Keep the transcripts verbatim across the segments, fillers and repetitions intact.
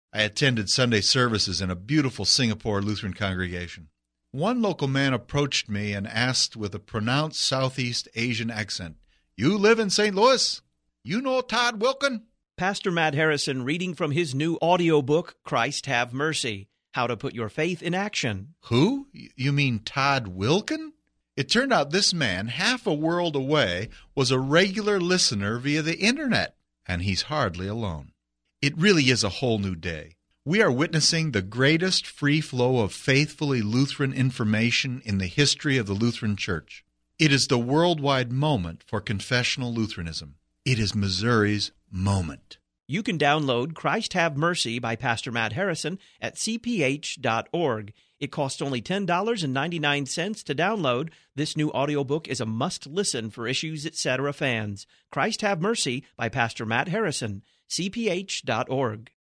I attended Sunday services in a beautiful Singapore Lutheran congregation. One local man approached me and asked with a pronounced Southeast Asian accent, "You live in Saint Louis? You know Todd Wilken?" Pastor Matt Harrison reading from his new audiobook, Christ Have Mercy, How to Put Your Faith in Action. Who? You mean Todd Wilken? It turned out this man, half a world away, was a regular listener via the Internet, and he's hardly alone. It really is a whole new day. We are witnessing the greatest free flow of faithfully Lutheran information in the history of the Lutheran Church. It is the worldwide moment for confessional Lutheranism. It is Missouri's moment. You can download Christ Have Mercy by Pastor Matt Harrison at c p h dot org. It costs only ten dollars and ninety-nine cents to download. This new audiobook is a must-listen for Issues Etc. fans. Christ Have Mercy by Pastor Matt Harrison, c p h dot org.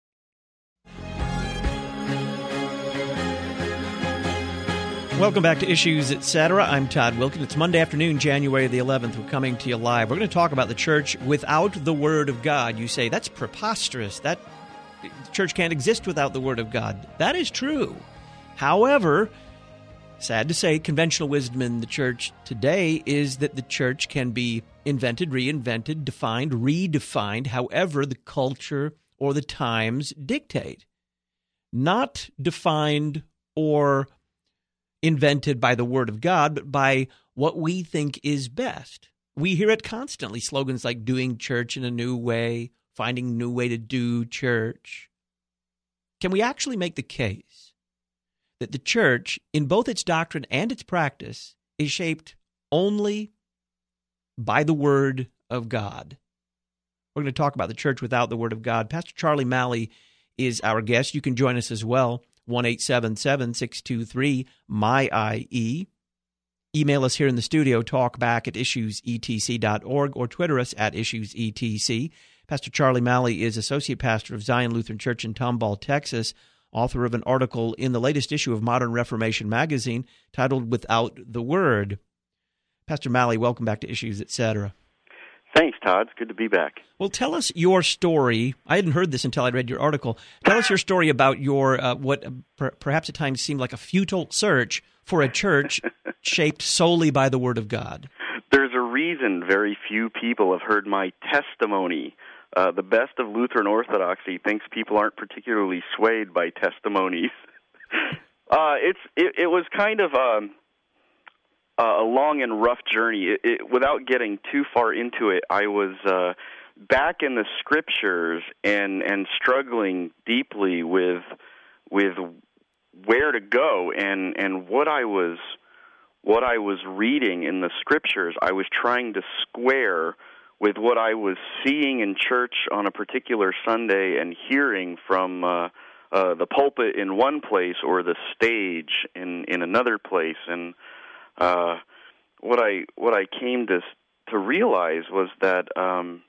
Welcome back to Issues Etc. I'm Todd Wilken. It's Monday afternoon, January the eleventh. We're coming to you live. We're going to talk about the church without the Word of God. You say, that's preposterous. That the church can't exist without the Word of God. That is true. However, sad to say, conventional wisdom in the church today is that the church can be invented, reinvented, defined, redefined, however the culture or the times dictate. Not defined or invented by the Word of God, but by what we think is best. We hear it constantly, slogans like doing church in a new way, finding a new way to do church. Can we actually make the case that the church, in both its doctrine and its practice, is shaped only by the Word of God? We're going to talk about the church without the Word of God. Pastor Charlie Malley is our guest. You can join us as well. one eight seven seven, six two three, M Y I E. Email us here in the studio, talkback at issues e t c dot org, or Twitter us at issues e t c. Pastor Charlie Malley is Associate Pastor of Zion Lutheran Church in Tomball, Texas, author of an article in the latest issue of Modern Reformation magazine titled Without the Word. Pastor Malley, welcome back to Issues Etc. Thanks, Todd. It's good to be back. Well, tell us your story. I hadn't heard this until I read your article. Tell us your story about your uh, what per- perhaps at times seemed like a futile search for a church shaped solely by the Word of God. There's a reason very few people have heard my testimony. Uh, the best of Lutheran Orthodoxy thinks people aren't particularly swayed by testimonies. uh, it's it, it was kind of um, a long and rough journey. It, it, without getting too far into it, I was uh, back in the Scriptures and and struggling deeply with with where to go and, and what I was what I was reading in the Scriptures. I was trying to square with what I was seeing in church on a particular Sunday and hearing from uh, uh, the pulpit in one place or the stage in, in another place. And uh, what I what I came to to realize was that um,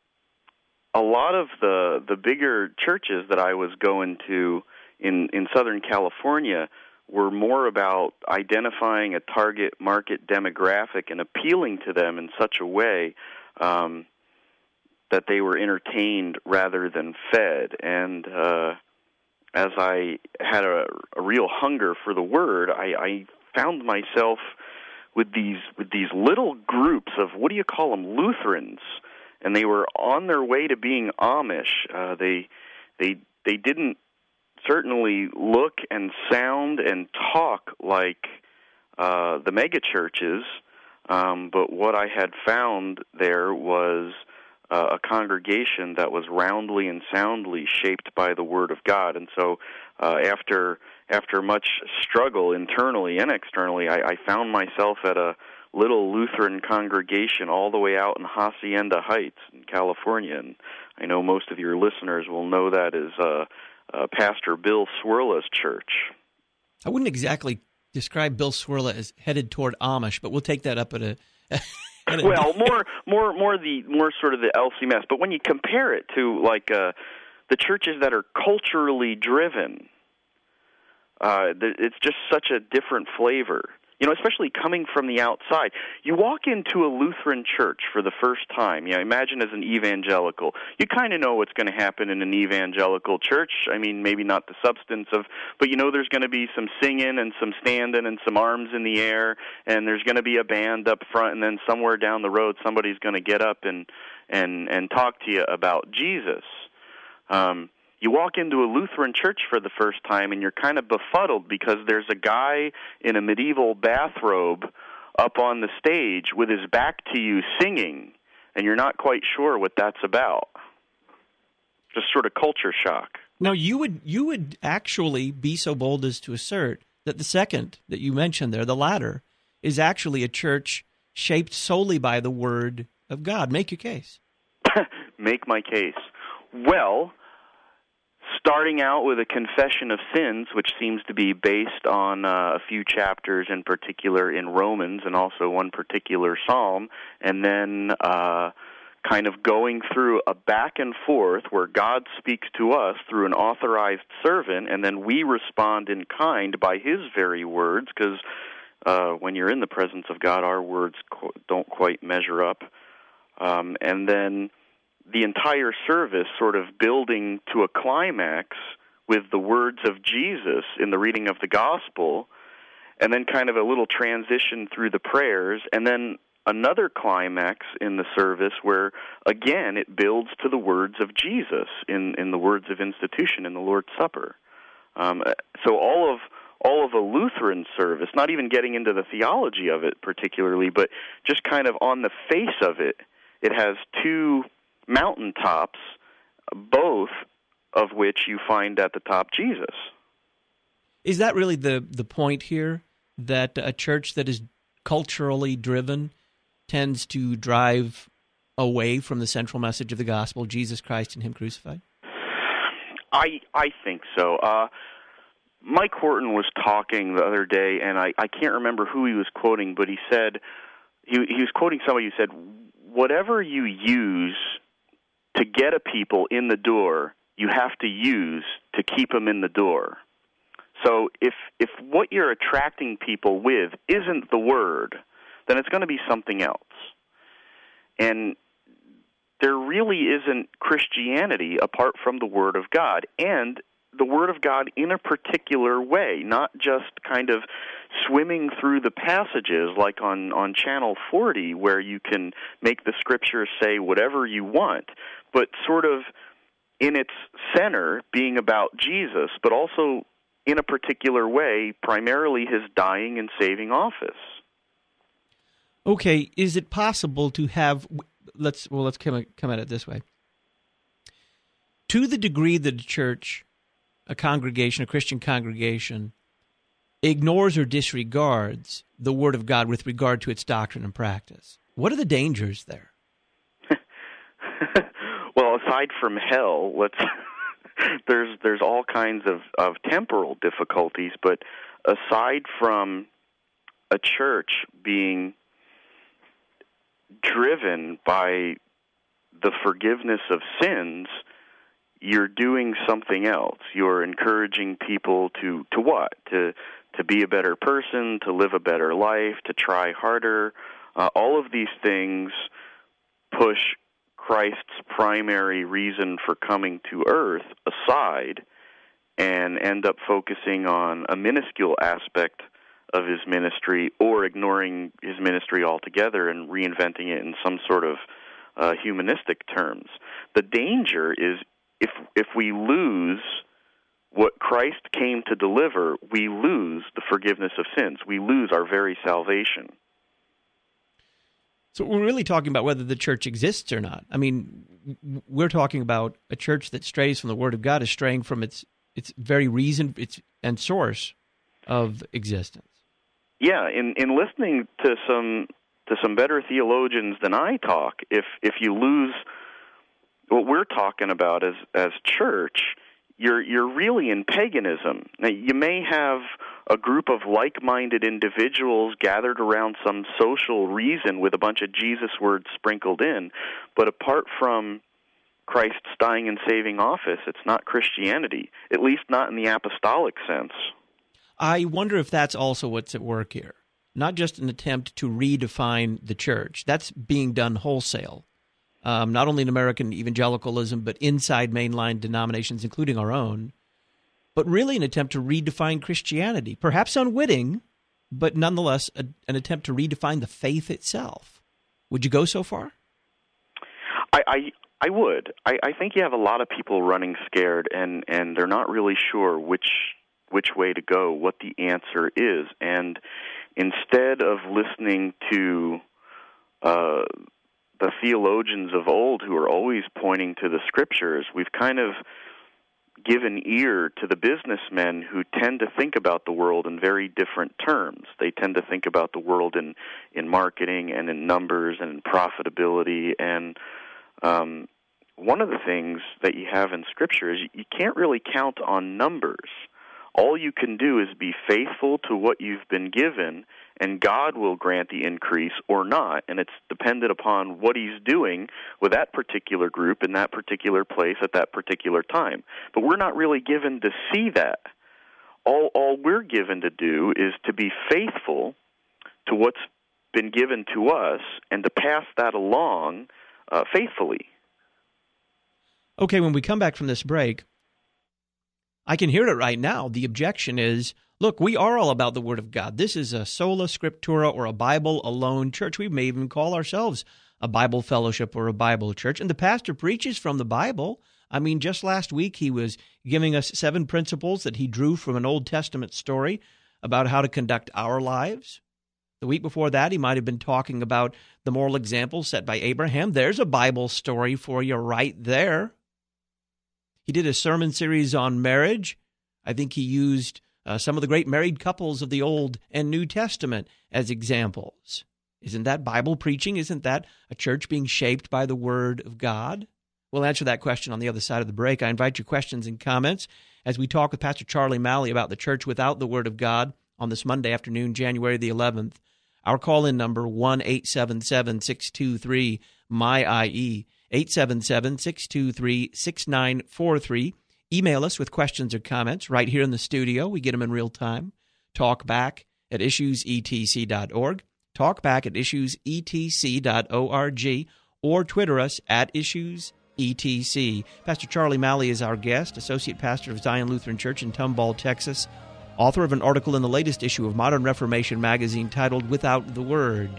a lot of the the bigger churches that I was going to in in Southern California were more about identifying a target market demographic and appealing to them in such a way um, that they were entertained rather than fed. And uh, as I had a, a real hunger for the Word, I, I found myself with these with these little groups of, what do you call them, Lutherans, and they were on their way to being Amish. Uh, they they they didn't certainly look and sound and talk like uh, the mega churches, um, but what I had found there was uh, a congregation that was roundly and soundly shaped by the Word of God. And so uh, after after much struggle internally and externally, I, I found myself at a little Lutheran congregation all the way out in Hacienda Heights in California. And I know most of your listeners will know that as uh, Uh, Pastor Bill Swirla's church. I wouldn't exactly describe Bill Swirla as headed toward Amish, but we'll take that up at a. at a well, more, more, more the more sort of the L C M S. But when you compare it to like uh, the churches that are culturally driven, uh, it's just such a different flavor. you know, especially coming from the outside. You walk into a Lutheran church for the first time. You know, imagine as an evangelical. You kind of know what's going to happen in an evangelical church. I mean, maybe not the substance of, but you know there's going to be some singing and some standing and some arms in the air, and there's going to be a band up front, and then somewhere down the road somebody's going to get up and, and, and talk to you about Jesus. Um You walk into a Lutheran church for the first time, and you're kind of befuddled because there's a guy in a medieval bathrobe up on the stage with his back to you singing, and you're not quite sure what that's about. Just sort of culture shock. Now, you would you would actually be so bold as to assert that the second that you mentioned there, the latter, is actually a church shaped solely by the Word of God. Make your case. Make my case. Well, starting out with a confession of sins, which seems to be based on uh, a few chapters in particular in Romans and also one particular psalm, and then uh, kind of going through a back and forth where God speaks to us through an authorized servant, and then we respond in kind by His very words, because uh, when you're in the presence of God, our words qu- don't quite measure up. Um, and then the entire service sort of building to a climax with the words of Jesus in the reading of the gospel, and then kind of a little transition through the prayers, and then another climax in the service where, again, it builds to the words of Jesus in, in the words of institution in the Lord's Supper. Um, so all of all of a Lutheran service, not even getting into the theology of it particularly, but just kind of on the face of it, it has two mountaintops, both of which you find at the top Jesus. Is that really the, the point here, that a church that is culturally driven tends to drive away from the central message of the gospel, Jesus Christ and Him crucified? I I think so. Uh, Mike Horton was talking the other day, and I, I can't remember who he was quoting, but he said, he, he was quoting somebody who said, whatever you use to get a people in the door, you have to use to keep them in the door. So if if what you're attracting people with isn't the Word, then it's going to be something else. And there really isn't Christianity apart from the Word of God, and the Word of God in a particular way, not just kind of swimming through the passages like on, on Channel forty where you can make the Scriptures say whatever you want, but sort of in its center being about Jesus, but also in a particular way, primarily His dying and saving office. Okay, is it possible to have, let's well, let's come, come at it this way. To the degree that a church, a congregation, a Christian congregation, ignores or disregards the Word of God with regard to its doctrine and practice, what are the dangers there? Well, aside from hell, let's there's there's all kinds of, of temporal difficulties, but aside from a church being driven by the forgiveness of sins, you're doing something else. You're encouraging people to, to what? To to be a better person, to live a better life, to try harder. Uh, all of these things push Christ's primary reason for coming to earth aside and end up focusing on a minuscule aspect of His ministry or ignoring His ministry altogether and reinventing it in some sort of uh, humanistic terms. The danger is if if we lose what Christ came to deliver, we lose the forgiveness of sins. We lose our very salvation. So we're really talking about whether the church exists or not. I mean, we're talking about a church that strays from the Word of God is straying from its its very reason its and source of existence. Yeah, in, in listening to some to some better theologians than I talk, if if you lose what we're talking about as as church, you're you're really in paganism. Now, you may have a group of like-minded individuals gathered around some social reason with a bunch of Jesus words sprinkled in, but apart from Christ's dying and saving office, it's not Christianity, at least not in the apostolic sense. I wonder if that's also what's at work here. not just an attempt to redefine the church. That's being done wholesale, um, not only in American evangelicalism, but inside mainline denominations, including our own, but really an attempt to redefine Christianity, perhaps unwitting, but nonetheless a, an attempt to redefine the faith itself. Would you go so far? I, I, I would. I, I think you have a lot of people running scared, and, and they're not really sure which which way to go, what the answer is. And instead of listening to uh, the theologians of old who are always pointing to the Scriptures, we've kind of given ear to the businessmen who tend to think about the world in very different terms. They tend to think about the world in, in marketing and in numbers and in profitability. And um, one of the things that you have in Scripture is you can't really count on numbers. All you can do is be faithful to what you've been given, and God will grant the increase or not, and it's dependent upon what He's doing with that particular group in that particular place at that particular time. But we're not really given to see that. All, all we're given to do is to be faithful to what's been given to us and to pass that along uh, faithfully. Okay, when we come back from this break, I can hear it right now. The objection is, look, we are all about the Word of God. This is a sola scriptura or a Bible alone church. We may even call ourselves a Bible fellowship or a Bible church. And the pastor preaches from the Bible. I mean, just last week he was giving us seven principles that he drew from an Old Testament story about how to conduct our lives. The week before that, he might have been talking about the moral example set by Abraham. There's a Bible story for you right there. He did a sermon series on marriage. I think he used uh, some of the great married couples of the Old and New Testament as examples. Isn't that Bible preaching? Isn't that a church being shaped by the Word of God? We'll answer that question on the other side of the break. I invite your questions and comments as we talk with Pastor Charlie Malley about the church without the Word of God on this Monday afternoon, January the eleventh. Our call-in number, one eight seven seven, six two three, M Y I E, eight seven seven, six two three, six nine four three. Email us with questions or comments right here in the studio. We get them in real time. Talkback at issues e t c dot org, talkback at issues e t c dot org, or Twitter us at issuesetc. Pastor Charlie Malley is our guest, Associate Pastor of Zion Lutheran Church in Tomball, Texas, author of an article in the latest issue of Modern Reformation magazine titled Without the Word.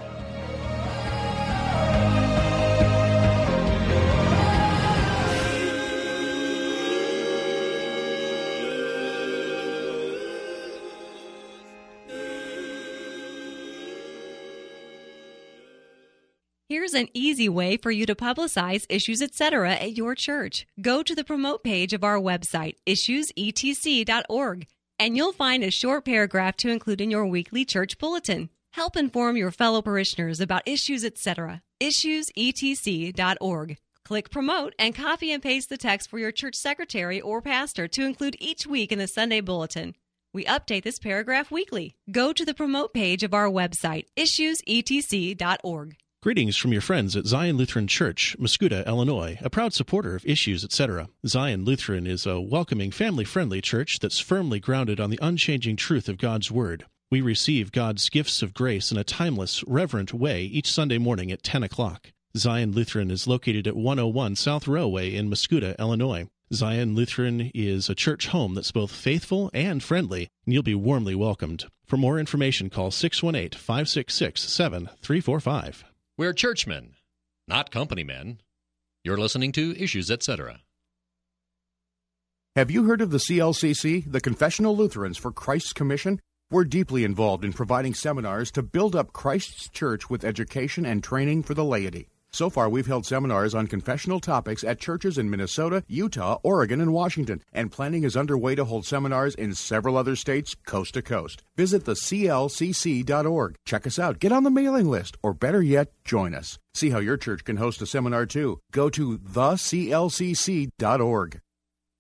Here's an easy way for you to publicize Issues Etc. at your church. Go to the promote page of our website, issues e t c dot org, and you'll find a short paragraph to include in your weekly church bulletin. Help inform your fellow parishioners about Issues Etc. issues e t c dot org. Click Promote and copy and paste the text for your church secretary or pastor to include each week in the Sunday bulletin. We update this paragraph weekly. Go to the promote page of our website, issues e t c dot org. Greetings from your friends at Zion Lutheran Church, Muscuda, Illinois, a proud supporter of Issues Etc. Zion Lutheran is a welcoming, family-friendly church that's firmly grounded on the unchanging truth of God's Word. We receive God's gifts of grace in a timeless, reverent way each Sunday morning at ten o'clock. Zion Lutheran is located at one oh one South Railway in Muscuda, Illinois. Zion Lutheran is a church home that's both faithful and friendly, and you'll be warmly welcomed. For more information, call six one eight, five six six, seven three four five. We're churchmen, not company men. You're listening to Issues Etc. Have you heard of the C L C C, the Confessional Lutherans for Christ's Commission? We're deeply involved in providing seminars to build up Christ's church with education and training for the laity. So far, we've held seminars on confessional topics at churches in Minnesota, Utah, Oregon, and Washington, and planning is underway to hold seminars in several other states, coast to coast. Visit the c l c c dot org. Check us out, get on the mailing list, or better yet, join us. See how your church can host a seminar too. Go to the c l c c dot org.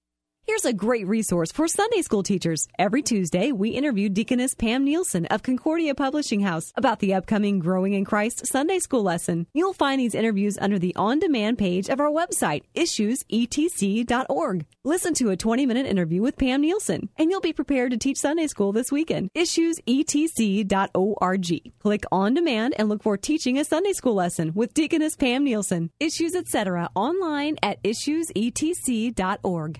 Here's a great resource for Sunday school teachers. Every Tuesday, we interview Deaconess Pam Nielsen of Concordia Publishing House about the upcoming Growing in Christ Sunday school lesson. You'll find these interviews under the on-demand page of our website, issues e t c dot org. Listen to a twenty-minute interview with Pam Nielsen, and you'll be prepared to teach Sunday school this weekend. issues e t c dot org. Click On Demand and look for Teaching a Sunday School Lesson with Deaconess Pam Nielsen. Issues, et cetera online at issues e t c dot org.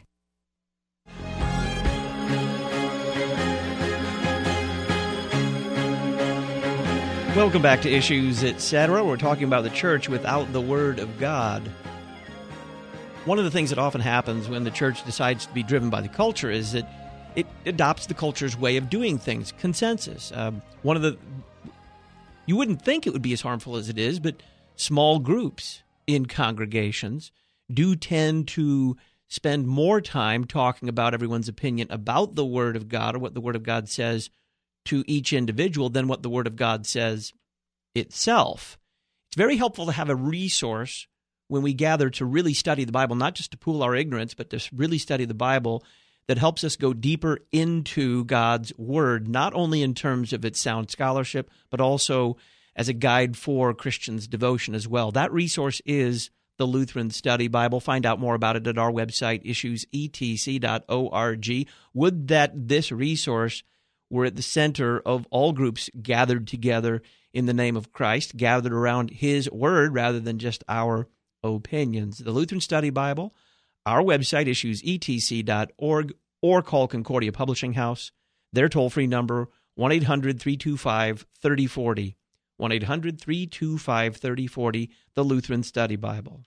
Welcome back to Issues, et cetera. We're talking about the church without the Word of God. One of the things that often happens when the church decides to be driven by the culture is that it adopts the culture's way of doing things, consensus. Um, one of the, you wouldn't think it would be as harmful as it is, but small groups in congregations do tend to spend more time talking about everyone's opinion about the Word of God or what the Word of God says to each individual than what the Word of God says itself. It's very helpful to have a resource when we gather to really study the Bible, not just to pool our ignorance, but to really study the Bible that helps us go deeper into God's Word, not only in terms of its sound scholarship, but also as a guide for Christians' devotion as well. That resource is the Lutheran Study Bible. Find out more about it at our website, issues e t c dot org. Would that this resource were at the center of all groups gathered together in the name of Christ, gathered around His Word rather than just our opinions. The Lutheran Study Bible, our website, issues e t c dot org, or call Concordia Publishing House. Their toll-free number, one eight hundred three two five three oh four oh, one eight hundred three two five three oh four oh, the Lutheran Study Bible.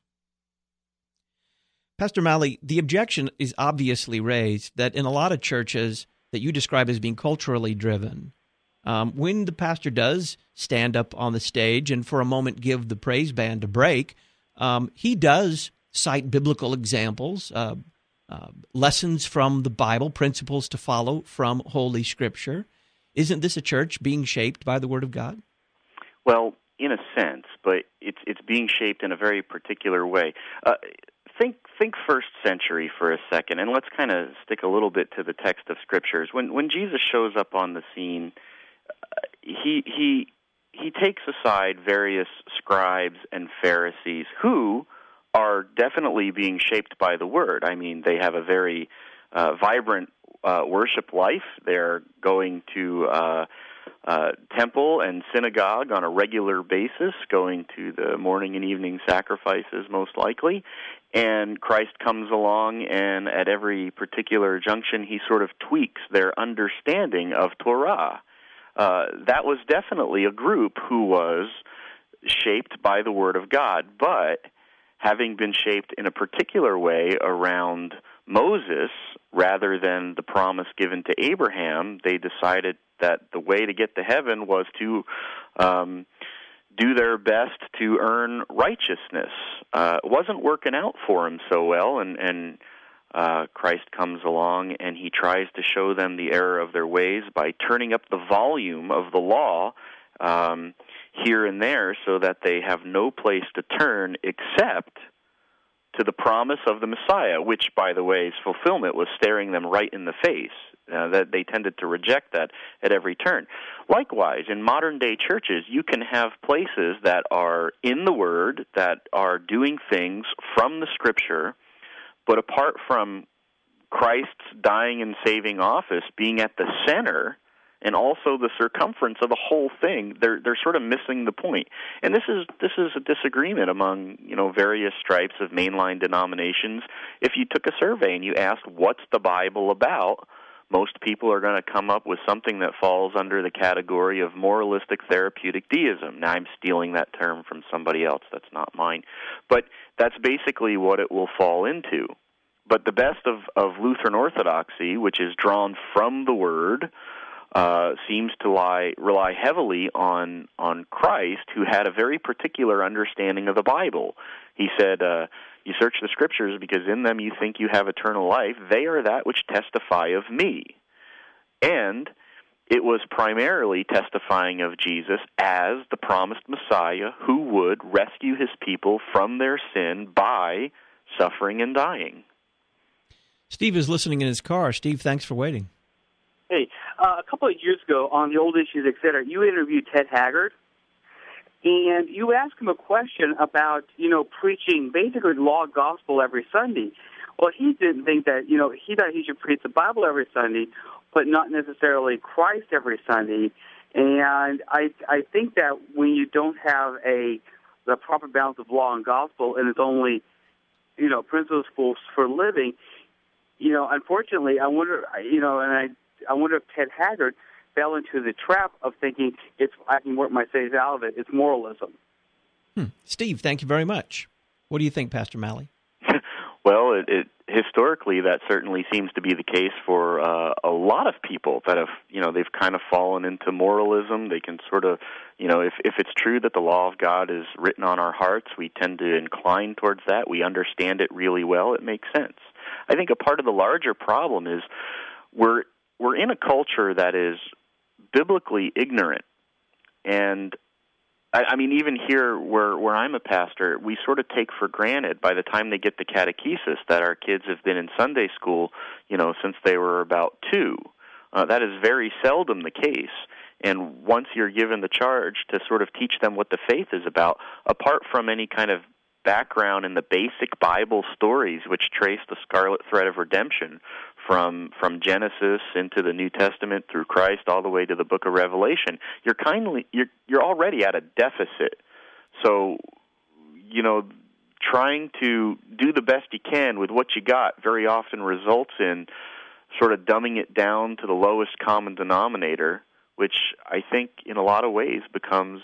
Pastor Malley, the objection is obviously raised that in a lot of churches that you describe as being culturally driven, um, when the pastor does stand up on the stage and for a moment give the praise band a break, um, he does cite biblical examples, uh, uh, lessons from the Bible, principles to follow from Holy Scripture. Isn't this a church being shaped by the Word of God? Well, in a sense, but it's it's being shaped in a very particular way. Uh, think think first century for a second, and let's kind of stick a little bit to the text of Scriptures. When when Jesus shows up on the scene, uh, he he he takes aside various scribes and Pharisees who are definitely being shaped by the Word. I mean, they have a very uh, vibrant uh, worship life. They're going to uh, uh, temple and synagogue on a regular basis, going to the morning and evening sacrifices most likely. And Christ comes along, and at every particular junction, he sort of tweaks their understanding of Torah. Uh, that was definitely a group who was shaped by the Word of God, but having been shaped in a particular way around Moses rather than the promise given to Abraham, they decided that the way to get to heaven was to um, do their best to earn righteousness. Uh, it wasn't working out for them so well, and, and uh, Christ comes along and he tries to show them the error of their ways by turning up the volume of the law um, here and there so that they have no place to turn except to the promise of the Messiah, which, by the way, fulfillment was staring them right in the face. Uh, that they tended to reject that at every turn. Likewise, in modern-day churches, you can have places that are in the Word, that are doing things from the Scripture, but apart from Christ's dying and saving office being at the center and also the circumference of the whole thing, they're they're sort of missing the point. And this is this is a disagreement among, you know, various stripes of mainline denominations. If you took a survey and you asked, what's the Bible about, most people are going to come up with something that falls under the category of moralistic therapeutic deism. Now, I'm stealing that term from somebody else. That's not mine. But that's basically what it will fall into. But the best of, of Lutheran Orthodoxy, which is drawn from the Word, uh, seems to lie, rely heavily on, on Christ, who had a very particular understanding of the Bible. He said, uh, you search the Scriptures because in them you think you have eternal life. They are that which testify of me. And it was primarily testifying of Jesus as the promised Messiah who would rescue his people from their sin by suffering and dying. Steve is listening in his car. Steve, thanks for waiting. Hey, uh, a couple of years ago on the Old Issues, et cetera, you interviewed Ted Haggard, and you asked him a question about, you know, preaching basically law gospel every Sunday. Well, he didn't think that, you know, he thought he should preach the Bible every Sunday, but not necessarily Christ every Sunday. And I I think that when you don't have a the proper balance of law and gospel, and it's only, you know, principles for, for living, you know, unfortunately, I wonder, you know, and I I wonder if Ted Haggard fell into the trap of thinking it's I can work my days out of it. It's moralism. Hmm. Steve, thank you very much. What do you think, Pastor Malley? Well, it, it historically that certainly seems to be the case for uh, a lot of people that have, you know, they've kind of fallen into moralism. They can sort of, you know, if if it's true that the law of God is written on our hearts, we tend to incline towards that. We understand it really well. It makes sense. I think a part of the larger problem is we're we're in a culture that is biblically ignorant, and I, I mean, even here where where I'm a pastor, we sort of take for granted by the time they get to catechesis that our kids have been in Sunday school, you know, since they were about two. Uh, that is very seldom the case. And once you're given the charge to sort of teach them what the faith is about, apart from any kind of background in the basic Bible stories which trace the scarlet thread of redemption from from Genesis into the New Testament through Christ all the way to the book of Revelation, you're kindly you're you're already at a deficit. So, you know, trying to do the best you can with what you got very often results in sort of dumbing it down to the lowest common denominator, which I think in a lot of ways becomes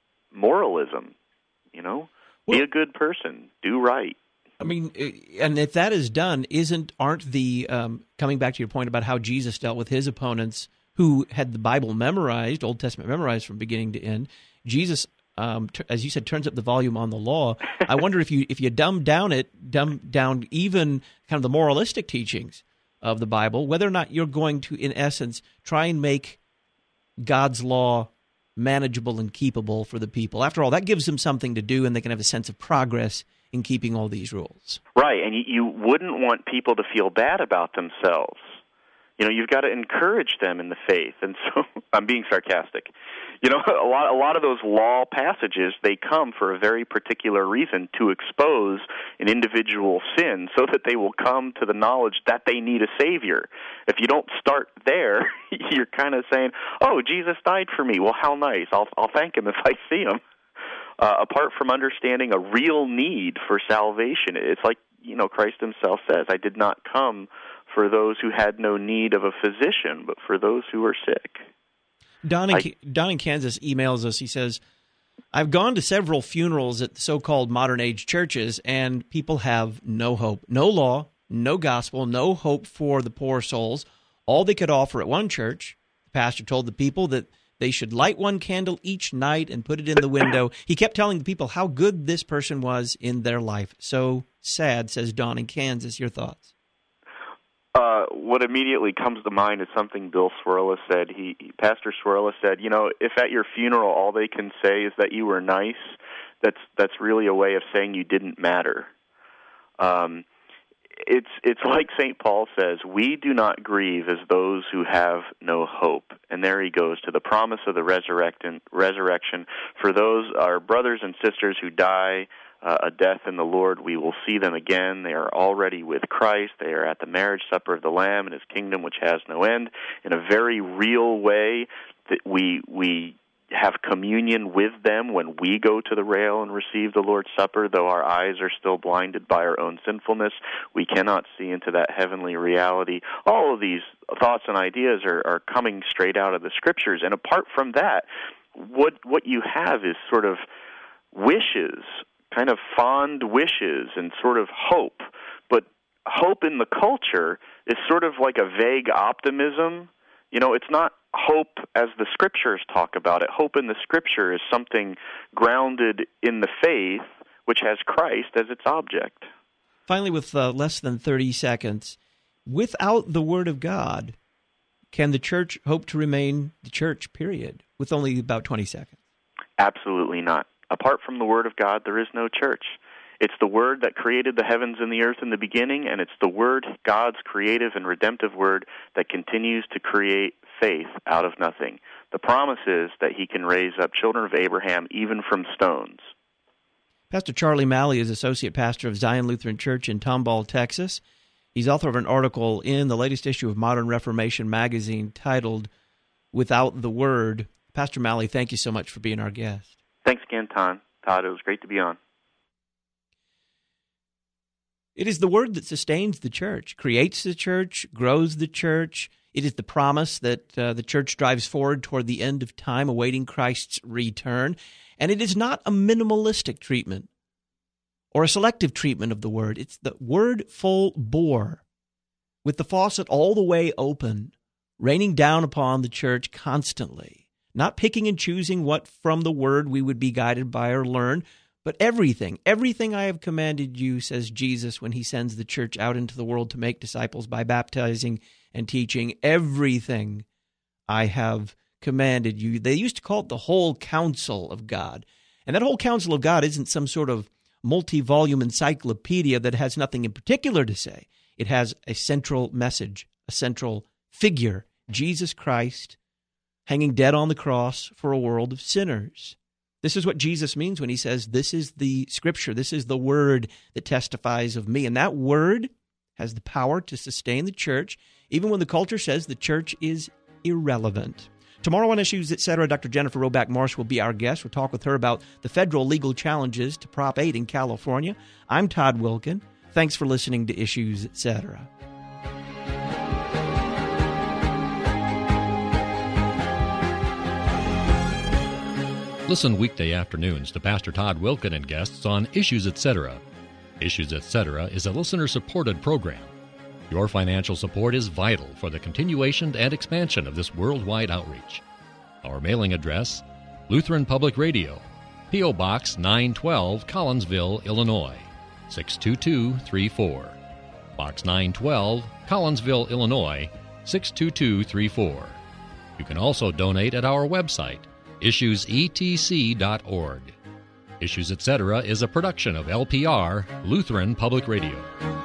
moralism, you know? Well, be a good person. Do right. I mean, and if that is done, isn't aren't the um, coming back to your point about how Jesus dealt with his opponents who had the Bible memorized, Old Testament memorized from beginning to end? Jesus, um, t- as you said, turns up the volume on the law. I wonder if you if you dumb down it, dumb down even kind of the moralistic teachings of the Bible, whether or not you're going to, in essence, try and make God's law manageable and keepable for the people. After all, that gives them something to do, and they can have a sense of progress in keeping all these rules. Right, and you, you wouldn't want people to feel bad about themselves. You know, you've got to encourage them in the faith, and so I'm being sarcastic. You know, a lot, a lot of those law passages, they come for a very particular reason, to expose an individual's sin so that they will come to the knowledge that they need a Savior. If you don't start there, you're kind of saying, oh, Jesus died for me. Well, how nice. I'll, I'll thank him if I see him. Uh, apart from understanding a real need for salvation, it's like, you know, Christ himself says, I did not come for those who had no need of a physician, but for those who are sick. Don in, I, Don in Kansas emails us. He says, I've gone to several funerals at so-called modern-age churches, and people have no hope, no law, no gospel, no hope for the poor souls. All they could offer at one church, the pastor told the people that they should light one candle each night and put it in the window. He kept telling the people how good this person was in their life. So sad, says Don in Kansas. Your thoughts? Uh, what immediately comes to mind is something Bill Swirla said. He, he Pastor Swirla said, you know, if at your funeral all they can say is that you were nice, that's that's really a way of saying you didn't matter. Um, it's it's like Saint Paul says, we do not grieve as those who have no hope. And there he goes to the promise of the resurrection. Resurrection for those our brothers and sisters who die uh, a death in the Lord. We will see them again. They are already with Christ. They are at the marriage supper of the Lamb in His kingdom, which has no end. In a very real way, that we we. have communion with them when we go to the rail and receive the Lord's Supper, though our eyes are still blinded by our own sinfulness. We cannot see into that heavenly reality. All of these thoughts and ideas are, are coming straight out of the Scriptures. And apart from that, what what you have is sort of wishes, kind of fond wishes and sort of hope. But hope in the culture is sort of like a vague optimism. You know, it's not hope as the Scriptures talk about it. Hope in the Scripture is something grounded in the faith, which has Christ as its object. Finally, with uh, less than thirty seconds, without the Word of God, can the church hope to remain the church, period, with only about twenty seconds? Absolutely not. Apart from the Word of God, there is no church. It's the Word that created the heavens and the earth in the beginning, and it's the Word, God's creative and redemptive Word, that continues to create faith out of nothing. The promise is that He can raise up children of Abraham even from stones. Pastor Charlie Malley is Associate Pastor of Zion Lutheran Church in Tomball, Texas. He's author of an article in the latest issue of Modern Reformation magazine titled Without the Word. Pastor Malley, thank you so much for being our guest. Thanks again, Todd. Todd, it was great to be on. It is the Word that sustains the church, creates the church, grows the church. It is the promise that uh, the church drives forward toward the end of time, awaiting Christ's return. And it is not a minimalistic treatment or a selective treatment of the Word. It's the Word full bore, with the faucet all the way open, raining down upon the church constantly, not picking and choosing what from the Word we would be guided by or learn, but everything, everything I have commanded you, says Jesus when He sends the church out into the world to make disciples by baptizing and teaching, everything I have commanded you. They used to call it the whole counsel of God. And that whole counsel of God isn't some sort of multi-volume encyclopedia that has nothing in particular to say. It has a central message, a central figure, Jesus Christ, hanging dead on the cross for a world of sinners. This is what Jesus means when He says, this is the Scripture, this is the Word that testifies of me. And that Word has the power to sustain the church, even when the culture says the church is irrelevant. Tomorrow on Issues, et cetera, Doctor Jennifer Roback Marsh will be our guest. We'll talk with her about the federal legal challenges to Prop eight in California. I'm Todd Wilkin. Thanks for listening to Issues, et cetera. Listen weekday afternoons to Pastor Todd Wilkin and guests on Issues, et cetera. Issues, et cetera is a listener-supported program. Your financial support is vital for the continuation and expansion of this worldwide outreach. Our mailing address, Lutheran Public Radio, P O. Box nine twelve, Collinsville, Illinois, six two two three four. Box nine twelve, Collinsville, Illinois, six two two three four. You can also donate at our website, issues e t c dot org. Issues, et cetera is a production of L P R, Lutheran Public Radio.